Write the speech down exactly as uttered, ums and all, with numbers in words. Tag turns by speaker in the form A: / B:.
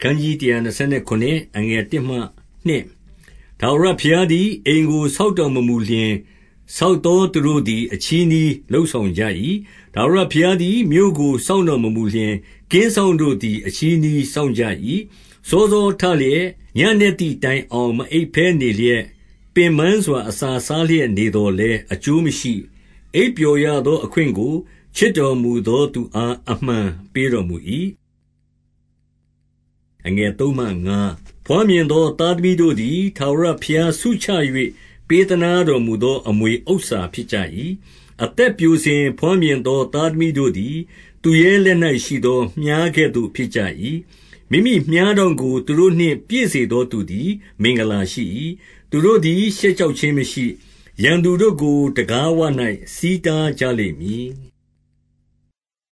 A: ခန်းကြီးတစ်ရာနှစ်ဆယ်ခုနှစ်အငယ်တစ်မှနှစ်ထာဝရဘုရားသည်အိမ်ကိုဆောက်တော်မမူလျှင်ဆောက်သောသူတို့သည်အချည်းနှီးလှုပ်ဆောင်ကြ၏ထာဝရဘုရားသည်မြို့ကိုစောင့်တော်မမူလျှင်ကင်းဆောင်တို့သည်အချည်းနှီးစောင့်ကြ၏စောစောထလျက်ညနေသည့်တိုင်အောင်မအိပ်ဖဲနေလျက်ပင်ပန်းစွာအစာစားလျက်နေတော်လဲအကျိုးမရှိအိပ်ပျော်ရသောအခွင့်ကိုချစ်တော်မူသောသူအားအမှန်ပေးတော်မူ၏အငယ်သုံးမှငါဖွားမြင်သောသားသမီးတို့သည်ထာဝရဘုရားဆုချ၍ပေးသနာတော်မူသောအမွေဥစ္စာဖြစ်ကြ၏အသက်ပြိုစဉ်ဖွားမြင်သောသားသမီးတို့သည်သူရဲ့လက်၌ရှိသောမြှားကဲ့သို့ဖြစ်ကြ၏မိမိမြှားတော်ကိုသူတို့နှင့်ပြည့်စေသောသူသည်မင်္ဂလာရှိ၏သူတို့သည်ရှက်ကြောက်ခြင်းမရှိရန်သူတို့ကိုတကားဝ၌စီးတားကြလိမ့်မည်